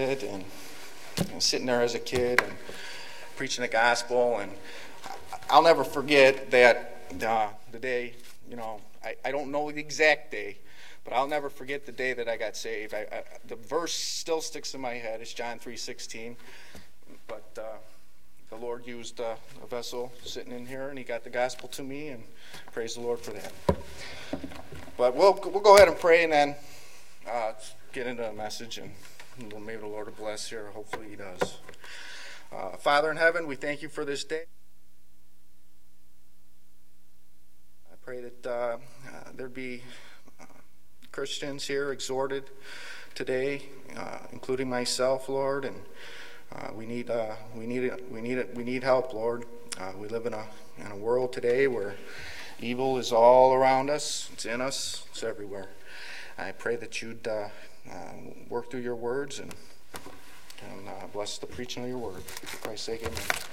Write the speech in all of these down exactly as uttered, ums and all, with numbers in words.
and, and sitting there as a kid and preaching the gospel. And I'll never forget that uh, the day, you know, I, I don't know the exact day, but I'll never forget the day that I got saved. I, I, the verse still sticks in my head. It's John three sixteen. But uh, the Lord used uh, a vessel sitting in here, and he got the gospel to me, and praise the Lord for that. But we'll we'll go ahead and pray, and then uh, get into the message, and maybe the Lord will bless here. Hopefully he does. Uh, Father in heaven, we thank you for this day. I pray that uh, uh, there'd be uh, Christians here exhorted today, uh, including myself, Lord, and uh, we need uh, we need it, we need it, we need help, Lord. Uh, we live in a in a world today where evil is all around us. It's in us. It's everywhere. I pray that you'd uh, uh, work through your words and, and uh, bless the preaching of your word. For Christ's sake,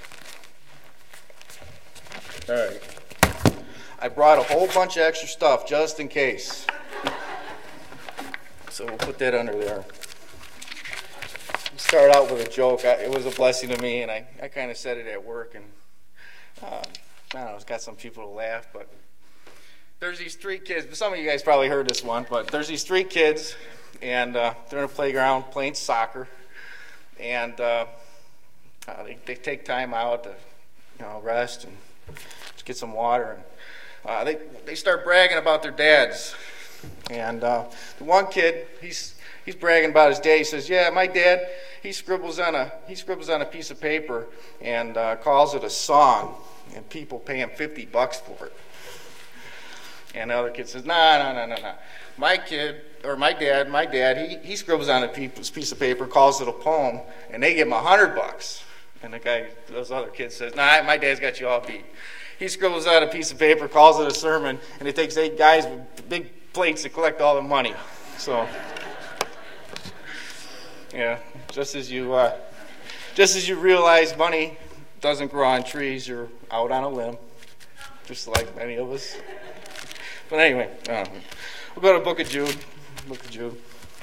amen. All right. I brought a whole bunch of extra stuff just in case. So we'll put that under there. Start out with a joke. I, it was a blessing to me, and I, I kind of said it at work, and uh, I don't know, it's got some people to laugh, but there's these three kids. Some of you guys probably heard this one, but there's these three kids, and uh, they're in a playground playing soccer, and uh, uh, they, they take time out to, you know, rest and just get some water, and uh, they they start bragging about their dads, and uh, the one kid, he's he's bragging about his dad. He says, "Yeah, my dad, he scribbles on a he scribbles on a piece of paper and uh, calls it a song, and people pay him fifty bucks for it." And the other kid says, "No, no, no, no, no. My kid, or my dad, my dad, he, he scribbles on a piece of paper, calls it a poem, and they give him a hundred bucks." And the guy, those other kids says, "Nah, my dad's got you all beat. He scribbles on a piece of paper, calls it a sermon, and it takes eight guys with big plates to collect all the money." So, yeah, just as you, uh, just as you realize money doesn't grow on trees, you're out on a limb, just like many of us. But anyway, uh, we'll go to the book of Jude. Book of Jude.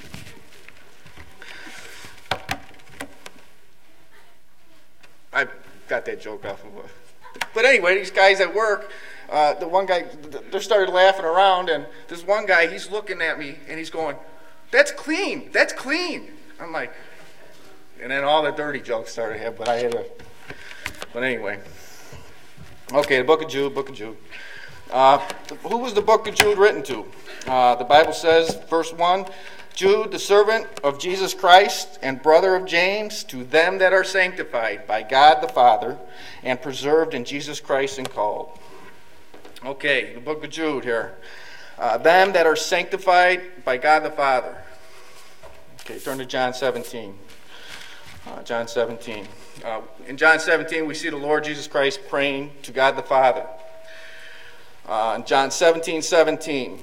I got that joke off of a... But anyway, these guys at work, uh, the one guy, they started laughing around, and this one guy, he's looking at me, and he's going, "That's clean, that's clean." I'm like, and then all the dirty jokes started happening, but I had to... But anyway. Okay, the book of Jude, book of Jude. Uh, who was the book of Jude written to? Uh, the Bible says, verse one, "Jude, the servant of Jesus Christ and brother of James, to them that are sanctified by God the Father and preserved in Jesus Christ and called." Okay, the book of Jude here. Uh, them that are sanctified by God the Father. Okay, turn to John seventeen. Uh, John seventeen. Uh, in John seventeen, we see the Lord Jesus Christ praying to God the Father. Uh, in John seventeen seventeen.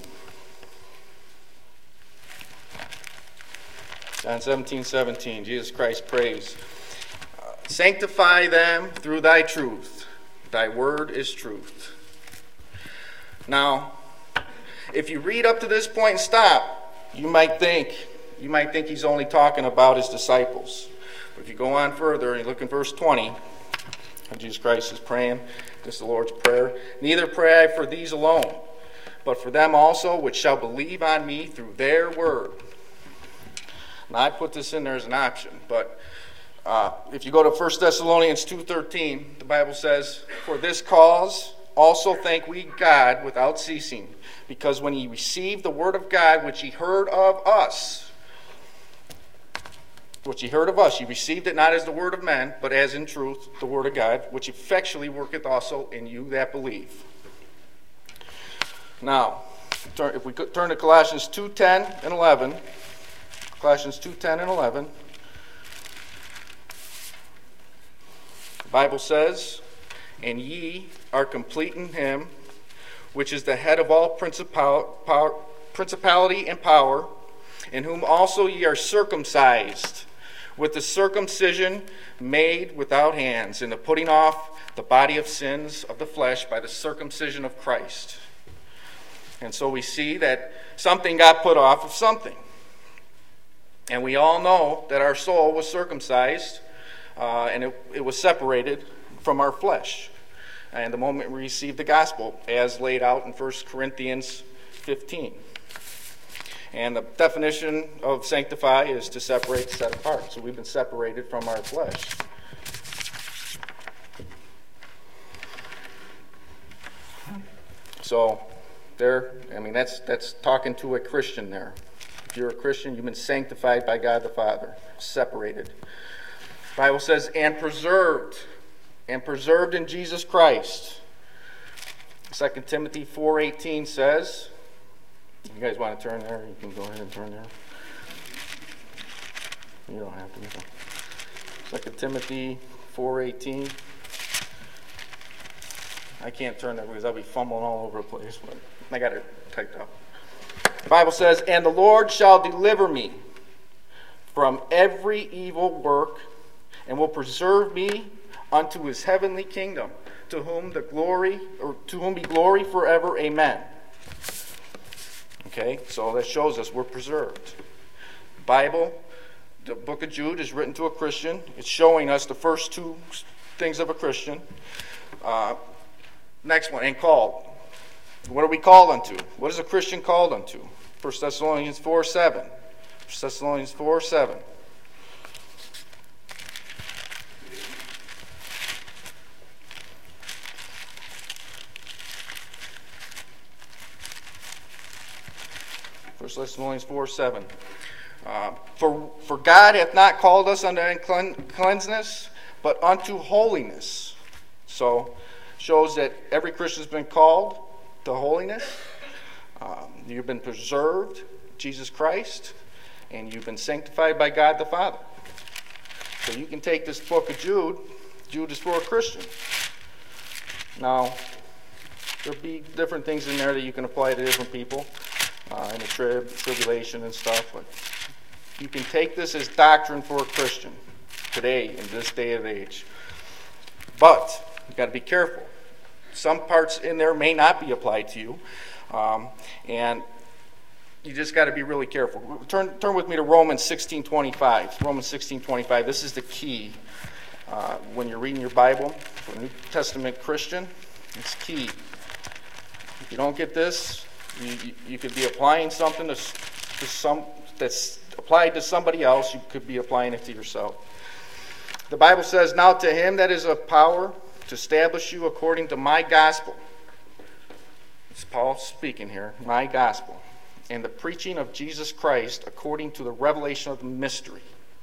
John seventeen seventeen, Jesus Christ prays, uh, "Sanctify them through thy truth. Thy word is truth." Now, if you read up to this point and stop, you might think, you might think he's only talking about his disciples. But if you go on further and you look in verse twenty, Jesus Christ is praying, this is the Lord's Prayer, "Neither pray I for these alone, but for them also which shall believe on me through their word." Now, I put this in there as an option, but uh, if you go to First Thessalonians two thirteen, the Bible says, "For this cause also thank we God without ceasing, because when ye received the word of God which ye heard of us, which ye heard of us, ye received it not as the word of men, but as in truth the word of God, which effectually worketh also in you that believe." Now, if we turn to Colossians two ten and eleven, Colossians two ten and eleven, the Bible says, "And ye are complete in him, which is the head of all principal, power, principality and power, in whom also ye are circumcised, with the circumcision made without hands, in the putting off the body of sins of the flesh by the circumcision of Christ." And so we see that something got put off of something. And we all know that our soul was circumcised, uh, and it, it was separated from our flesh. And the moment we received the gospel, as laid out in First Corinthians fifteen. And the definition of sanctify is to separate, set apart. So we've been separated from our flesh. So there, I mean, that's that's talking to a Christian there. If you're a Christian, you've been sanctified by God the Father, separated. The Bible says, and preserved, and preserved in Jesus Christ. Second Timothy four eighteen says, you guys want to turn there? You can go ahead and turn there. You don't have to. Second Timothy four eighteen. I can't turn there because I'll be fumbling all over the place, but I got it typed up. The Bible says, and the Lord shall deliver me from every evil work, and will preserve me unto his heavenly kingdom, to whom the glory, or to whom be glory forever. Amen. Okay, so that shows us we're preserved. The Bible, the book of Jude, is written to a Christian. It's showing us the first two things of a Christian. Uh, next one, and called. What are we called unto? What is a Christian called unto? First Thessalonians four seven. First Thessalonians four seven. First Thessalonians four seven. Uh, for, for God hath not called us unto uncleanness, but unto holiness. So, shows that every Christian has been called to holiness. Um, you've been preserved, Jesus Christ, and you've been sanctified by God the Father. So you can take this book of Jude. Jude is for a Christian. Now, there'll be different things in there that you can apply to different people. Uh, in the trib, tribulation and stuff, but you can take this as doctrine for a Christian today in this day of age. But you've got to be careful. Some parts in there may not be applied to you, um, and you just got to be really careful. Turn, turn with me to Romans sixteen twenty-five. Romans sixteen twenty-five. This is the key uh, when you're reading your Bible for a New Testament Christian. It's key. If you don't get this, You, you, you could be applying something to, to some that's applied to somebody else. You could be applying it to yourself. The Bible says, now to him that is of power to establish you according to my gospel. It's Paul speaking here. My gospel. And the preaching of Jesus Christ according to the revelation of the mystery.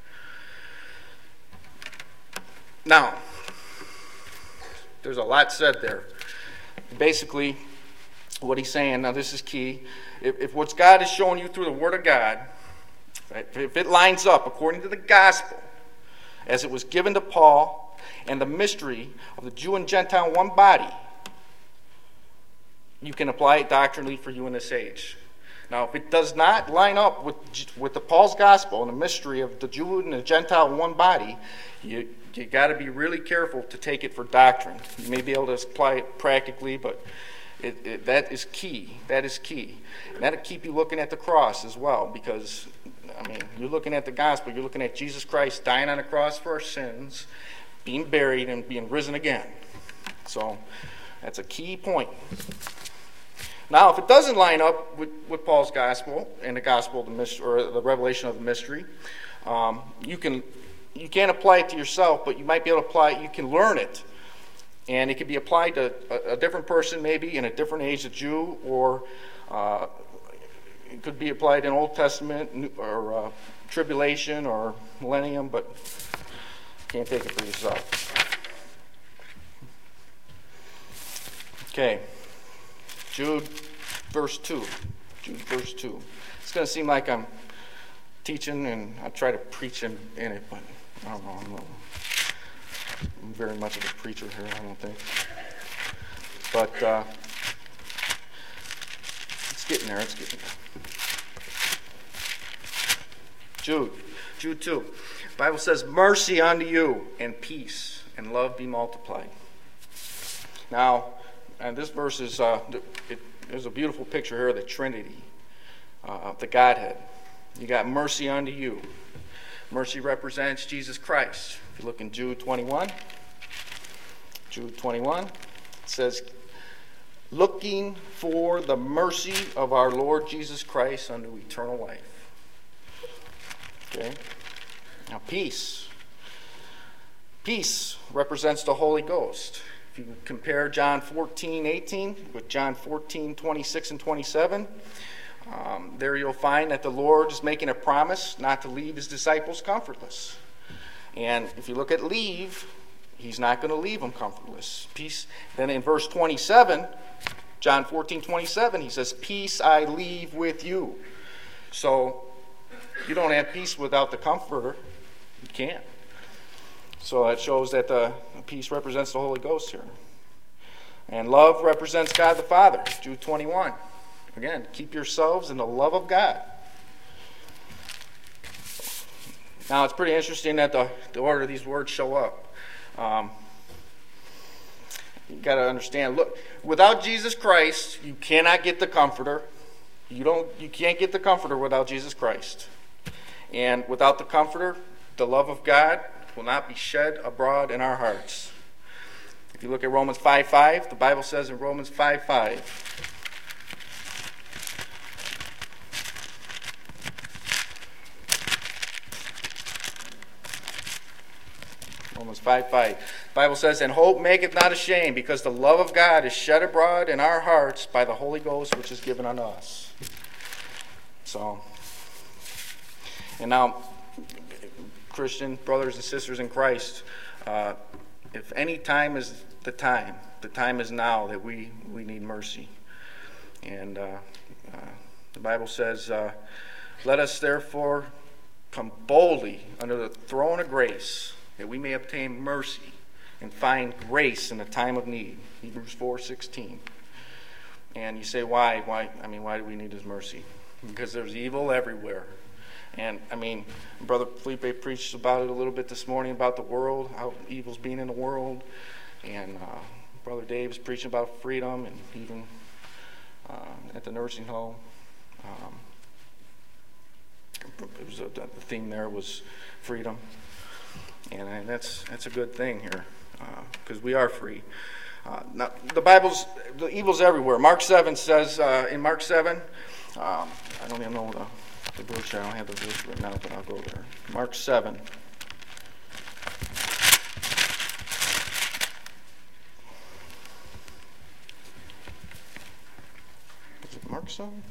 Now, there's a lot said there. Basically, what he's saying, now this is key, if, if what God is showing you through the Word of God, right, if it lines up according to the gospel, as it was given to Paul, and the mystery of the Jew and Gentile in one body, you can apply it doctrinally for you in this age. Now, if it does not line up with, with the Paul's gospel and the mystery of the Jew and the Gentile in one body, you you got to be really careful to take it for doctrine. You may be able to apply it practically, but It, it, that is key. That is key. And that'll keep you looking at the cross as well, because, I mean, you're looking at the gospel. You're looking at Jesus Christ dying on the cross for our sins, being buried, and being risen again. So that's a key point. Now, if it doesn't line up with, with Paul's gospel and the gospel of the mystery, or the revelation of the mystery, um, you can you can't apply it to yourself, but you might be able to apply it. You can learn it. And it could be applied to a, a different person, maybe in a different age, a Jew, or uh, it could be applied in Old Testament or uh, tribulation or millennium, but you can't take it for yourself. Okay, Jude, verse two. Jude, verse two. It's going to seem like I'm teaching and I try to preach in, in it, but I don't know. I'm not, I'm very much of a preacher here, I don't think. But uh, it's getting there, it's getting there. Jude, Jude two. The Bible says, mercy unto you, and peace, and love be multiplied. Now, and this verse is, uh, it, there's a beautiful picture here of the Trinity, uh, of the Godhead. You got mercy unto you. Mercy represents Jesus Christ. If you look in Jude twenty-one, Jude twenty-one, it says, looking for the mercy of our Lord Jesus Christ unto eternal life. Okay? Now, peace. Peace represents the Holy Ghost. If you compare John fourteen eighteen with John fourteen twenty-six and twenty-seven, um, there you'll find that the Lord is making a promise not to leave his disciples comfortless. And if you look at leave, he's not going to leave them comfortless. Peace. Then in verse twenty-seven, John fourteen twenty-seven, he says, peace I leave with you. So you don't have peace without the Comforter. You can't. So it shows that the peace represents the Holy Ghost here. And love represents God the Father. Jude twenty-one. Again, keep yourselves in the love of God. Now, it's pretty interesting that the, the order these words show up. Um, you got to understand, look, without Jesus Christ, you cannot get the Comforter. You don't. You can't get the Comforter without Jesus Christ. And without the Comforter, the love of God will not be shed abroad in our hearts. If you look at Romans five five, the Bible says in Romans five five, Romans five five, the Bible says, and hope maketh not ashamed, because the love of God is shed abroad in our hearts by the Holy Ghost which is given unto us. So, and now, Christian brothers and sisters in Christ, uh, if any time is the time, the time is now that we, we need mercy. And uh, uh, the Bible says, uh, let us therefore come boldly under the throne of grace, that we may obtain mercy and find grace in the time of need. Hebrews four sixteen. And you say, why? Why? I mean, why do we need his mercy? Because there's evil everywhere. And, I mean, Brother Felipe preached about it a little bit this morning, about the world, how evil's being in the world. And uh, Brother Dave is preaching about freedom, and even uh, at the nursing home. Um, it was a, the theme there was freedom. And, and that's that's a good thing here, because uh, we are free. Uh, now, the Bible's, the evil's everywhere. Mark seven says, uh, in Mark seven, um, I don't even know the... The verse, I don't have the verse written out, but I'll go there. Mark seven. Is it Mark seven?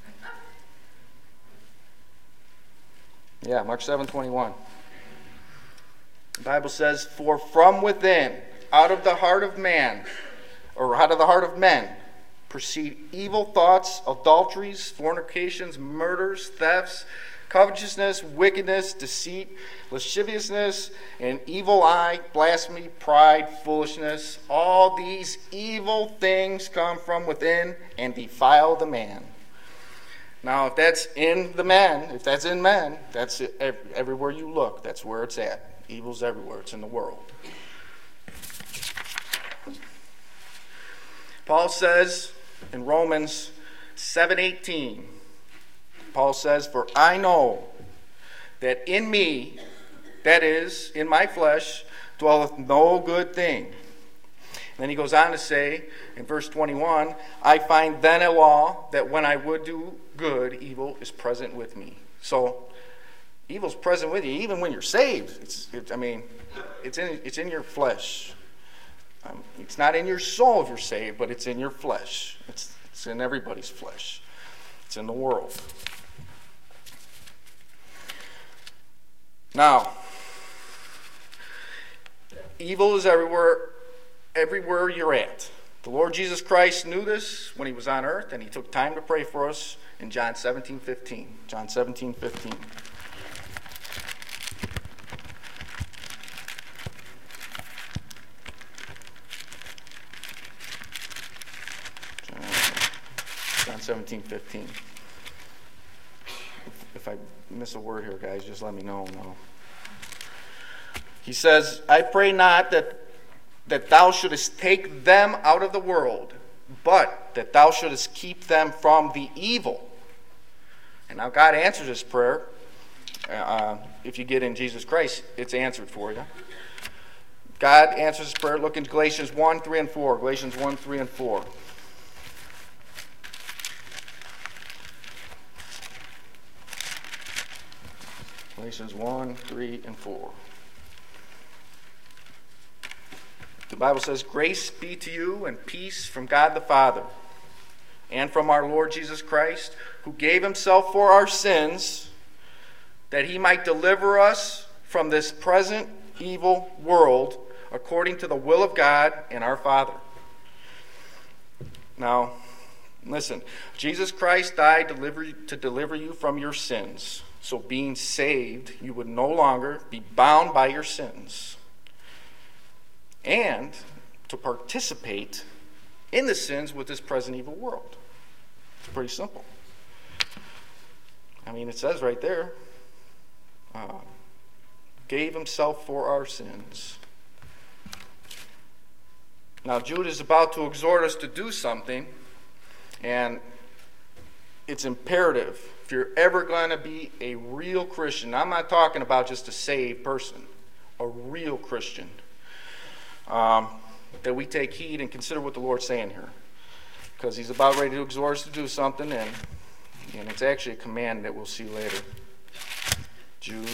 Yeah, Mark seven twenty-one. The Bible says, for from within, out of the heart of man, or out of the heart of men, proceed evil thoughts, adulteries, fornications, murders, thefts, covetousness, wickedness, deceit, lasciviousness, an evil eye, blasphemy, pride, foolishness. All these evil things come from within and defile the man. Now, if that's in the men, if that's in men, that's it, everywhere you look. That's where it's at. Evil's everywhere. It's in the world. Paul says in Romans seven eighteen, Paul says, for I know that in me, that is, in my flesh, dwelleth no good thing. And then he goes on to say, in verse twenty-one, I find then a law, that when I would do good, evil is present with me. So, evil's present with you, even when you're saved. It's, it, I mean, it's in, it's in your flesh. Um, it's not in your soul if you're saved, but it's in your flesh. It's, it's in everybody's flesh. It's in the world. Now, evil is everywhere, everywhere you're at. The Lord Jesus Christ knew this when he was on earth, and he took time to pray for us in John seventeen fifteen. John seventeen fifteen. seventeen fifteen. If I miss a word here, guys, just let me know. No. He says, I pray not that, that thou shouldest take them out of the world, but that thou shouldest keep them from the evil. And now God answers this prayer. Uh, if you get in Jesus Christ, it's answered for you. God answers this prayer. Look in Galatians one, three, and four. Galatians one, three, and four. Galatians one, three, and four. The Bible says, "Grace be to you and peace from God the Father and from our Lord Jesus Christ, who gave himself for our sins, that he might deliver us from this present evil world, according to the will of God and our Father." Now, listen. Jesus Christ died to deliver, to deliver you from your sins. So being saved, you would no longer be bound by your sins. And to participate in the sins with this present evil world. It's pretty simple. I mean, it says right there, uh, gave himself for our sins. Now, Jude is about to exhort us to do something, and it's imperative. If you're ever going to be a real Christian, I'm not talking about just a saved person, a real Christian, um, that we take heed and consider what the Lord's saying here. Because he's about ready to exhort us to do something, and, and it's actually a command that we'll see later. Jude.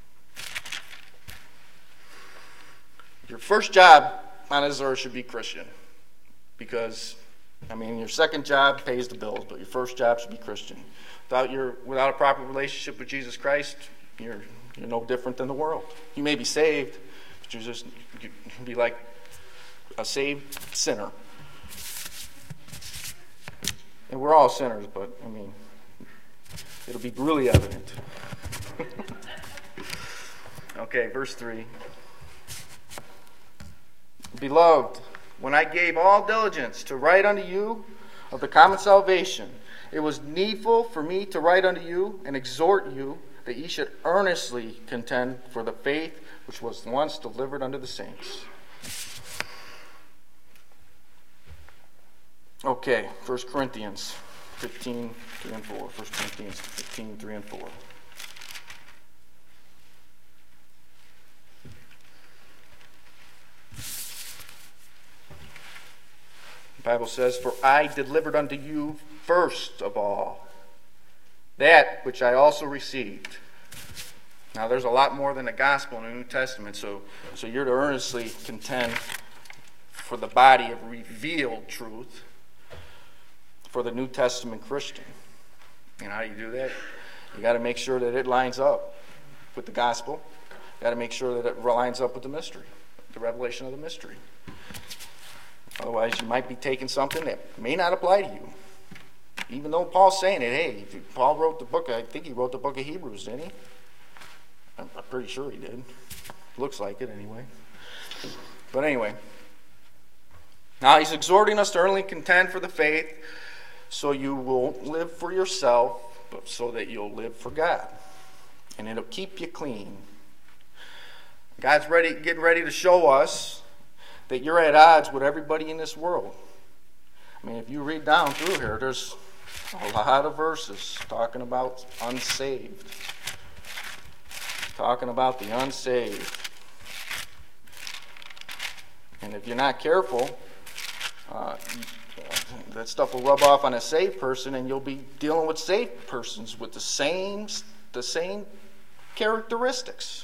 Your first job on this earth should be Christian. Because, I mean, your second job pays the bills, but your first job should be Christian. Without your, without a proper relationship with Jesus Christ, you're you're no different than the world. You may be saved, but you're just you be like a saved sinner. And we're all sinners, but I mean, it'll be really evident. Okay, verse three. Beloved, when I gave all diligence to write unto you of the common salvation, it was needful for me to write unto you and exhort you that ye should earnestly contend for the faith which was once delivered unto the saints. Okay, First Corinthians fifteen, three and four. First Corinthians fifteen, three and four. The Bible says, "For I delivered unto you first of all that which I also received." Now, there's a lot more than the gospel in the New Testament, so, so you're to earnestly contend for the body of revealed truth for the New Testament Christian. And how do you do that? You got to make sure that it lines up with the gospel. You got to make sure that it lines up with the mystery, the revelation of the mystery. Otherwise, you might be taking something that may not apply to you. Even though Paul's saying it, hey, Paul wrote the book, I think he wrote the book of Hebrews, didn't he? I'm pretty sure he did. Looks like it anyway. But anyway. Now he's exhorting us to earnestly contend for the faith, so you won't live for yourself, but so that you'll live for God. And it'll keep you clean. God's ready, getting ready to show us that you're at odds with everybody in this world. I mean, if you read down through here, there's a lot of verses talking about unsaved. Talking about the unsaved. And if you're not careful, uh, that stuff will rub off on a saved person, and you'll be dealing with saved persons with the same, the same characteristics.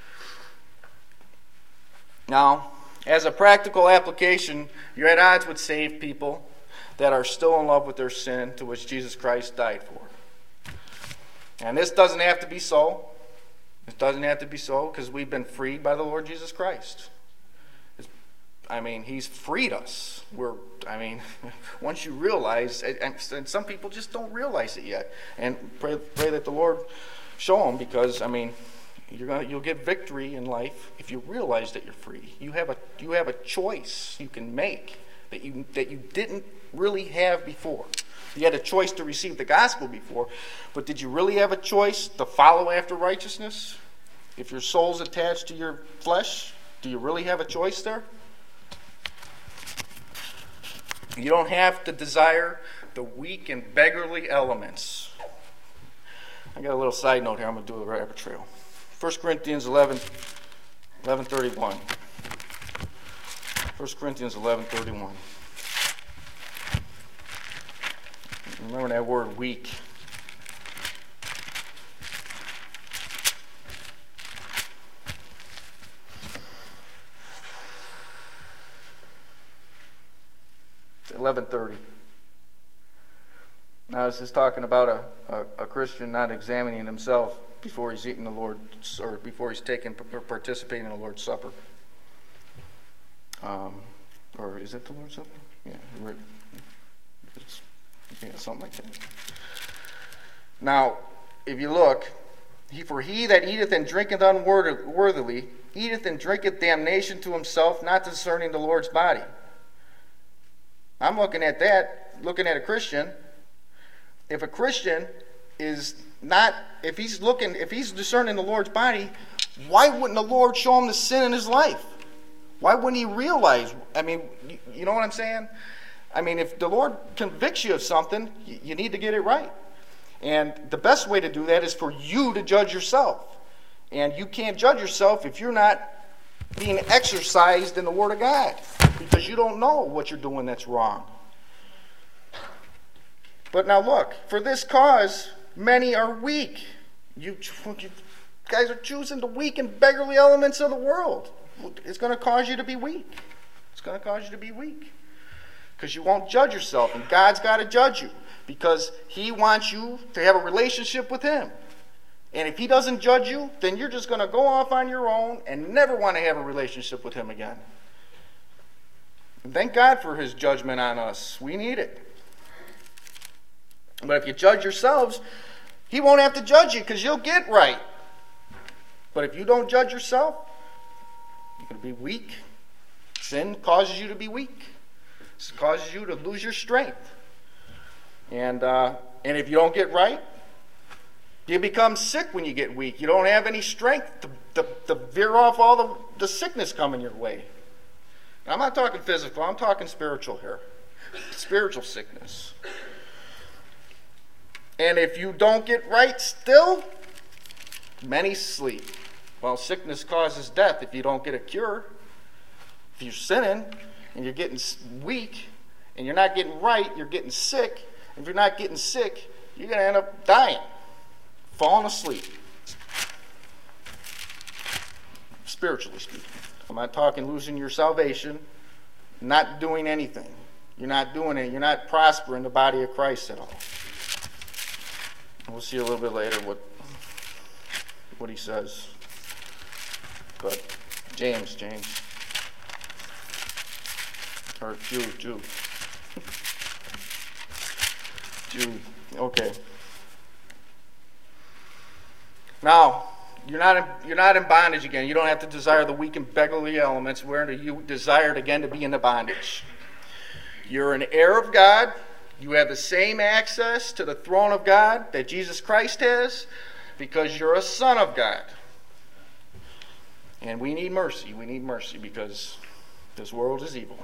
Now, as a practical application, you're at odds with saved people that are still in love with their sin, to which Jesus Christ died for. And this doesn't have to be so. It doesn't have to be so, because we've been freed by the Lord Jesus Christ. It's, I mean, he's freed us. We're, I mean, once you realize, and some people just don't realize it yet, and pray, pray that the Lord show them, because, I mean, You're gonna, you'll get victory in life if you realize that you're free. You have a you have a choice you can make that you that you didn't really have before. You had a choice to receive the gospel before, but did you really have a choice to follow after righteousness? If your soul's attached to your flesh, do you really have a choice there? You don't have to desire the weak and beggarly elements. I got a little side note here. I'm going to do a rabbit trail. First Corinthians eleven, eleven thirty-one. First Corinthians eleven thirty-one. Remember that word weak. eleven thirty. Now this is talking about a, a, a Christian not examining himself before he's eating the Lord's, or before he's taking or participating in the Lord's Supper. Um, or is it the Lord's Supper? Yeah, it's, yeah, something like that. Now, if you look, he, for he that eateth and drinketh unworthily, eateth and drinketh damnation to himself, not discerning the Lord's body. I'm looking at that, looking at a Christian. If a Christian is not, if he's looking, if he's discerning the Lord's body, why wouldn't the Lord show him the sin in his life? Why wouldn't he realize? I mean, you, you know what I'm saying? I mean, if the Lord convicts you of something, you, you need to get it right. And the best way to do that is for you to judge yourself. And you can't judge yourself if you're not being exercised in the Word of God, because you don't know what you're doing that's wrong. But now look, for this cause, many are weak. You, you guys are choosing the weak and beggarly elements of the world. It's going to cause you to be weak. It's going to cause you to be weak. Because you won't judge yourself, and God's got to judge you, because He wants you to have a relationship with Him. And if He doesn't judge you, then you're just going to go off on your own and never want to have a relationship with Him again. And thank God for His judgment on us. We need it. But if you judge yourselves, He won't have to judge you, because you'll get right. But if you don't judge yourself, you're going to be weak. Sin causes you to be weak. It causes you to lose your strength. And, uh, and if you don't get right, you become sick when you get weak. You don't have any strength to, to, to veer off all the, the sickness coming your way. Now, I'm not talking physical. I'm talking spiritual here. Spiritual sickness. And if you don't get right still, many sleep. Well, sickness causes death if you don't get a cure. If you're sinning and you're getting weak and you're not getting right, you're getting sick. If you're not getting sick, you're going to end up dying. Falling asleep. Spiritually speaking. I'm not talking losing your salvation, not doing anything. You're not doing it. You're not prospering the body of Christ at all. We'll see a little bit later what what he says. But James, James. Or Jude, Jude. Jude. Okay. Now, you're not in, you're not in bondage again. You don't have to desire the weak and beggarly elements where you desired again to be in the bondage. You're an heir of God. You have the same access to the throne of God that Jesus Christ has, because you're a son of God. And we need mercy. We need mercy because this world is evil.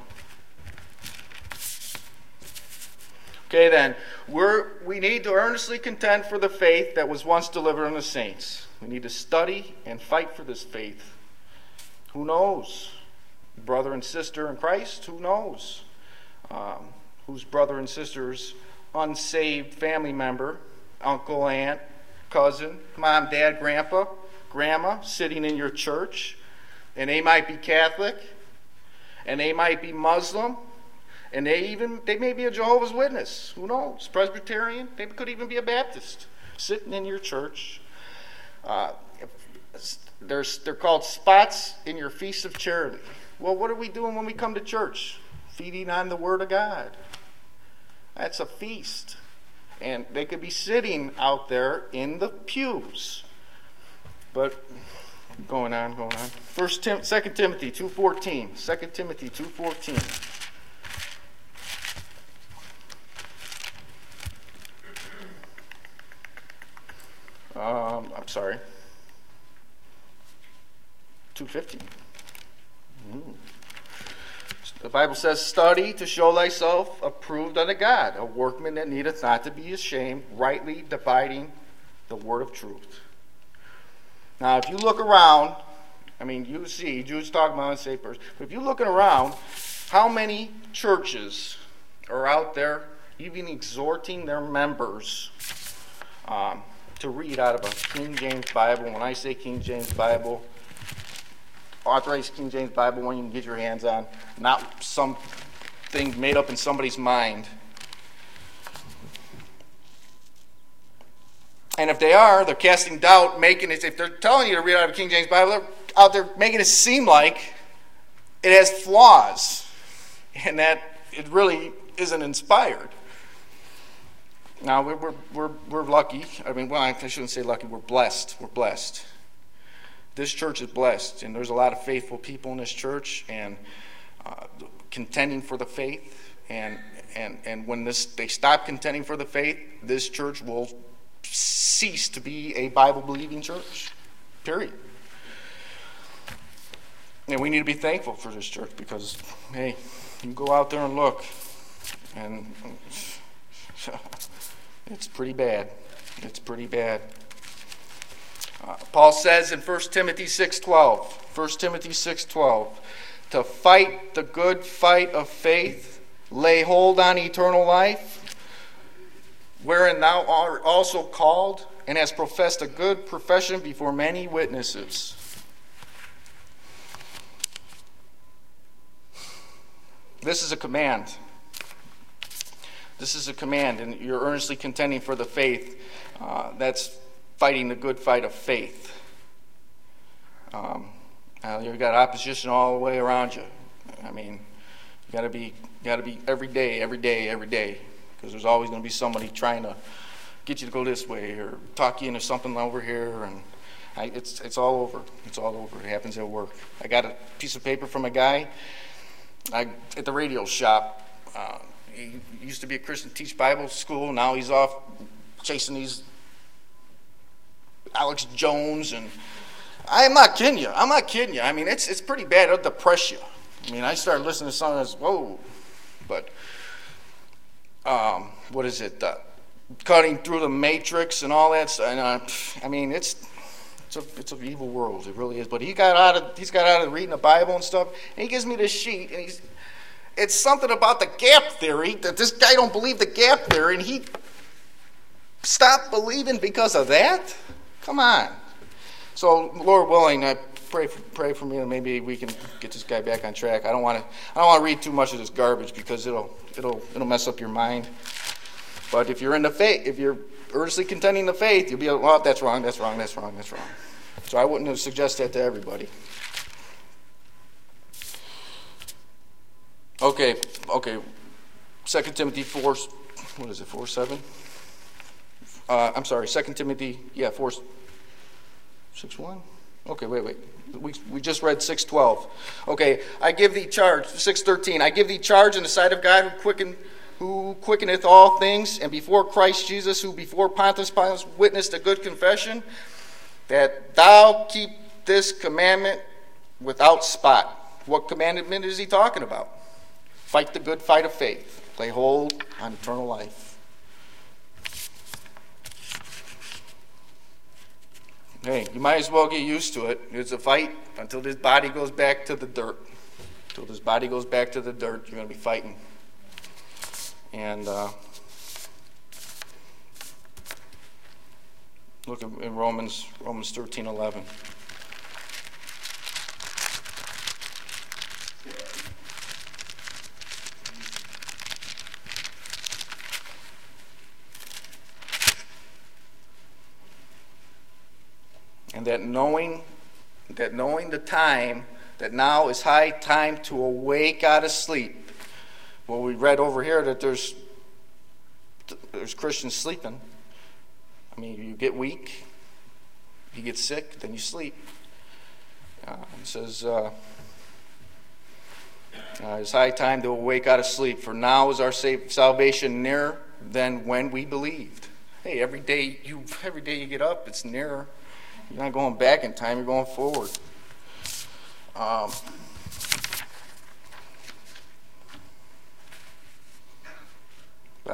Okay, then, we're, we need to earnestly contend for the faith that was once delivered unto the saints. We need to study and fight for this faith. Who knows? Brother and sister in Christ, who knows? Um, whose brother and sister's unsaved family member, uncle, aunt, cousin, mom, dad, grandpa, grandma, sitting in your church, and they might be Catholic, and they might be Muslim, and they even they may be a Jehovah's Witness. Who knows? Presbyterian. They could even be a Baptist, sitting in your church. Uh, there's, they're called spots in your feast of charity. Well, what are we doing when we come to church? Feeding on the Word of God. That's a feast. And they could be sitting out there in the pews. But going on, going on. First Tim, Second Timothy two fourteen. Second Timothy two fourteen. Um, I'm sorry. two fifteen. Mm. The Bible says, study to show thyself approved unto God, a workman that needeth not to be ashamed, rightly dividing the word of truth. Now, if you look around, I mean, you see, Jude's talking about unsaved person, but if you're looking around, how many churches are out there even exhorting their members um, to read out of a King James Bible? When I say King James Bible, authorized King James Bible, one you can get your hands on, not something made up in somebody's mind. And if they are, they're casting doubt, making it, if they're telling you to read out of a King James Bible, they're out there making it seem like it has flaws and that it really isn't inspired. Now, we're, we're, we're, we're lucky. I mean, well, I shouldn't say lucky. We're blessed. We're blessed. This church is blessed, and there's a lot of faithful people in this church and uh, contending for the faith. And, and, and when this they stop contending for the faith, this church will cease to be a Bible-believing church, period. And we need to be thankful for this church because, hey, you go out there and look, and it's pretty bad. It's pretty bad. Uh, Paul says in First Timothy six twelve, First Timothy six twelve, to fight the good fight of faith, lay hold on eternal life, wherein thou art also called, and hast professed a good profession before many witnesses. This is a command. This is a command, and you're earnestly contending for the faith. Uh, that's fighting the good fight of faith. Um, now you've got opposition all the way around you. I mean, you got to be, got to be every day, every day, every day. Because there's always going to be somebody trying to get you to go this way or talk you into something over here, and I, it's it's all over. It's all over. It happens at work. I got a piece of paper from a guy I, at the radio shop. Uh, he used to be a Christian, teach Bible school. Now he's off chasing these Alex Jones, and I'm not kidding you. I'm not kidding you. I mean, it's it's pretty bad. It'll depress you. I mean, I started listening to something that's whoa, but. Um, what is it? Uh, cutting through the matrix and all that stuff. And uh, I mean, it's it's a it's an evil world. It really is. But he got out of he's got out of reading the Bible and stuff. And he gives me this sheet, and he's it's something about the gap theory that this guy don't believe the gap theory, and he stopped believing because of that. Come on. So, Lord willing, I pray for, pray for me, and maybe we can get this guy back on track. I don't want to I don't want to read too much of this garbage because it'll it'll it'll mess up your mind. But if you're in the faith, if you're earnestly contending the faith, you'll be like, well, that's wrong, that's wrong, that's wrong, that's wrong. So I wouldn't have suggested that to everybody. Okay, okay. Second Timothy four, what is it? Four seven. Uh, I'm sorry. Second Timothy, yeah, four. Six one? Okay, wait, wait. We we just read six twelve. Okay, I give thee charge, six thirteen. I give thee charge in the sight of God who quicken who quickeneth all things, and before Christ Jesus, who before Pontius Pilate witnessed a good confession, that thou keep this commandment without spot. What commandment is he talking about? Fight the good fight of faith. Lay hold on eternal life. Hey, you might as well get used to it. It's a fight until this body goes back to the dirt. Until this body goes back to the dirt, you're going to be fighting. And uh, look in, in Romans, Romans thirteen eleven. And that knowing that knowing the time, that now is high time to awake out of sleep. Well, we read over here that there's there's Christians sleeping. I mean, you get weak, you get sick, then you sleep. Uh, it says, uh, uh, it's high time to awake out of sleep, for now is our salvation nearer than when we believed. Hey, every day you every day you get up, it's nearer. You're not going back in time, you're going forward. Um,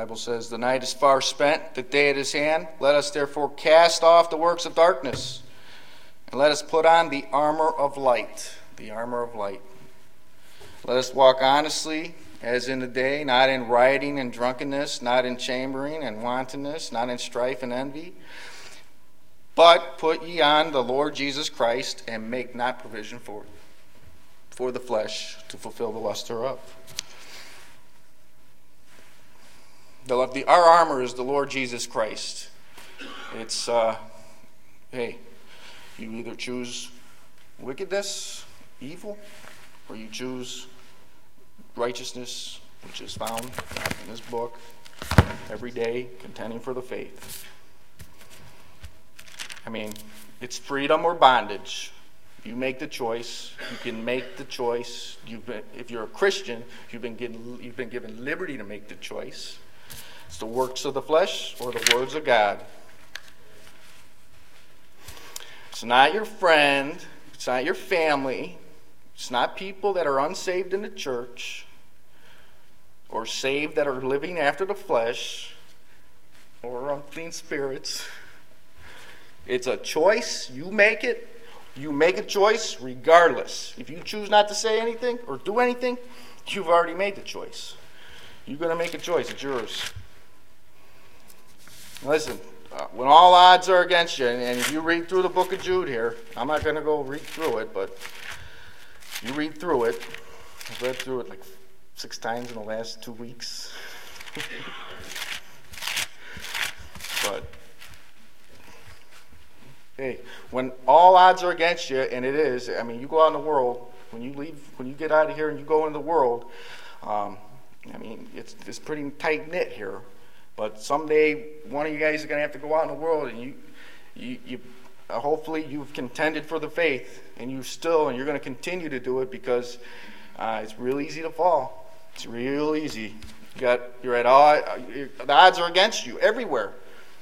Bible says, the night is far spent, the day at his hand. Let us therefore cast off the works of darkness, and let us put on the armor of light. The armor of light. Let us walk honestly, as in the day, not in rioting and drunkenness, not in chambering and wantonness, not in strife and envy. But put ye on the Lord Jesus Christ, and make not provision for, for the flesh to fulfill the lust thereof. The, the, our armor is the Lord Jesus Christ. It's, uh, hey, you either choose wickedness, evil, or you choose righteousness, which is found in this book, every day, contending for the faith. I mean, it's freedom or bondage. You make the choice. You can make the choice. You've been, if you're a Christian, you've been given, you've been given liberty to make the choice. It's the works of the flesh or the words of God. It's not your friend. It's not your family. It's not people that are unsaved in the church or saved that are living after the flesh or unclean spirits. It's a choice. You make it. You make a choice regardless. If you choose not to say anything or do anything, you've already made the choice. You're going to make a choice. It's yours. Listen, uh, when all odds are against you, and, and if you read through the book of Jude here, I'm not going to go read through it, but you read through it. I've read through it like six times in the last two weeks. But, hey, when all odds are against you, and it is, I mean, you go out in the world, when you leave, when you get out of here and you go into the world, um, I mean, it's, it's pretty tight-knit here. But someday, one of you guys is going to have to go out in the world, and you, you, you uh, hopefully you've contended for the faith, and you still, and you're going to continue to do it because uh, it's real easy to fall. It's real easy. You got, you're at all. Uh, you're, the odds are against you everywhere.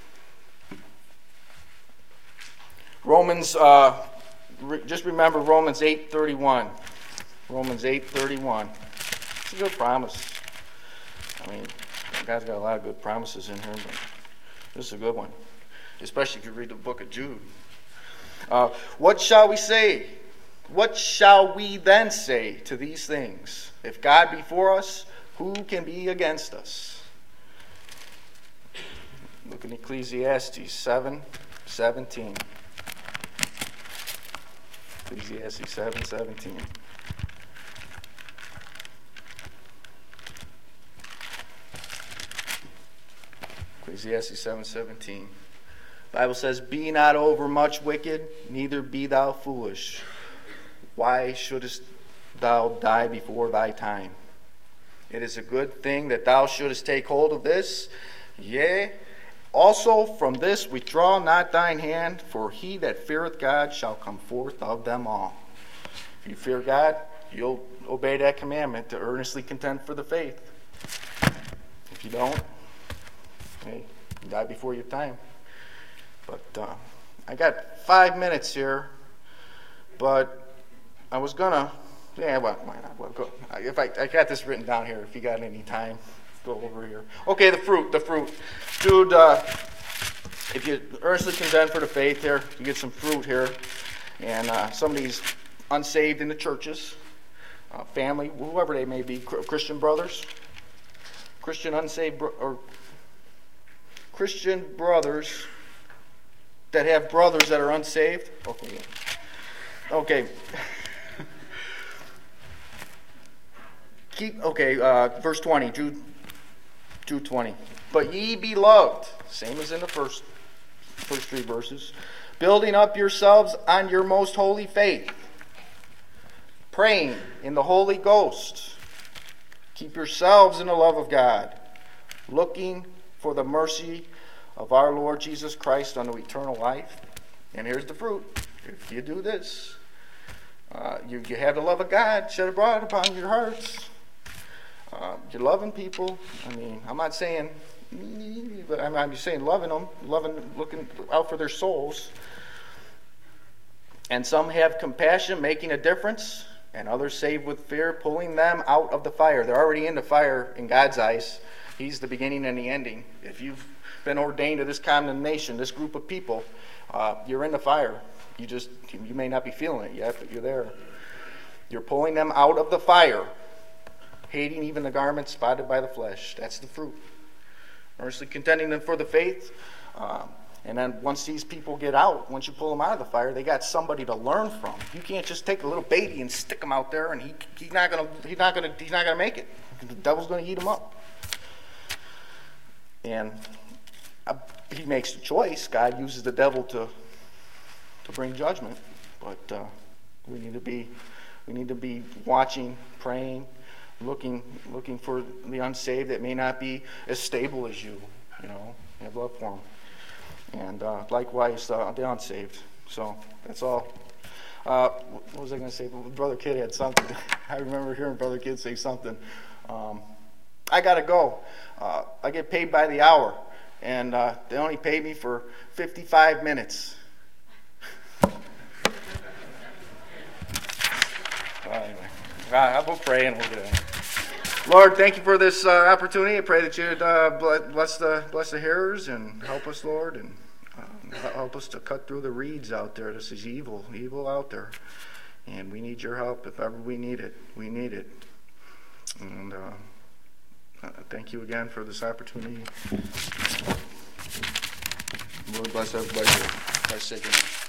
Romans, uh, re, just remember Romans eight thirty-one. Romans eight thirty-one. It's a good promise. I mean, God's got a lot of good promises in here, but this is a good one, especially if you read the book of Jude. Uh, what shall we say? What shall we then say to these things? If God be for us, who can be against us? Look in Ecclesiastes seven seventeen. Ecclesiastes seven seventeen. Ecclesiastes seven seventeen. The Bible says, be not overmuch wicked, neither be thou foolish. Why shouldest thou die before thy time? It is a good thing that thou shouldest take hold of this. Yea, also from this withdraw not thine hand, for he that feareth God shall come forth of them all. If you fear God, you'll obey that commandment to earnestly contend for the faith. If you don't, hey, you die before your time. But uh, I got five minutes here, but I was gonna, yeah, well, why not? Well, go. If I, I got this written down here, if you got any time, go over here. Okay, the fruit, the fruit. Dude, uh, if you earnestly contend for the faith here, you get some fruit here. And uh, somebody's unsaved in the churches, uh, family, whoever they may be, Christian brothers, Christian unsaved, bro- or Christian brothers that have brothers that are unsaved. Okay. Okay. Keep okay. Uh, verse twenty, Jude, Jude twenty. But ye beloved, same as in the first first three verses, building up yourselves on your most holy faith, praying in the Holy Ghost. Keep yourselves in the love of God, looking for the mercy of our Lord Jesus Christ unto eternal life. And here's the fruit. If you do this, uh, you, you have the love of God shed abroad upon your hearts. Uh, you're loving people. I mean, I'm not saying, but I'm, I'm just saying loving them, loving, looking out for their souls. And some have compassion, making a difference, and others save with fear, pulling them out of the fire. They're already in the fire in God's eyes. He's the beginning and the ending. If you've been ordained to this condemnation, this group of people, uh, you're in the fire. You just, you may not be feeling it yet, but you're there. You're pulling them out of the fire, hating even the garments spotted by the flesh. That's the fruit. Earnestly contending them for the faith. Um, and then once these people get out, once you pull them out of the fire, they got somebody to learn from. You can't just take a little baby and stick him out there, and he he's not gonna he's not gonna he's not gonna make it. The devil's gonna eat him up. And uh, he makes the choice. God uses the devil to to bring judgment, but uh, we need to be we need to be watching, praying, looking looking for the unsaved that may not be as stable as you. You know, have love for them. And uh, likewise, uh, the unsaved. So that's all. Uh, what was I going to say? Brother Kid had something. I remember hearing Brother Kid say something. Um, I got to go. Uh, I get paid by the hour, and uh, they only pay me for fifty-five minutes. uh, anyway, I will pray and we'll get it. Lord, thank you for this uh, opportunity. I pray that you'd uh, bless the bless the hearers and help us, Lord, and um, help us to cut through the reeds out there. This is evil, evil out there, and we need your help if ever we need it. We need it. And uh, uh, thank you again for this opportunity. Lord, bless everybody. Bless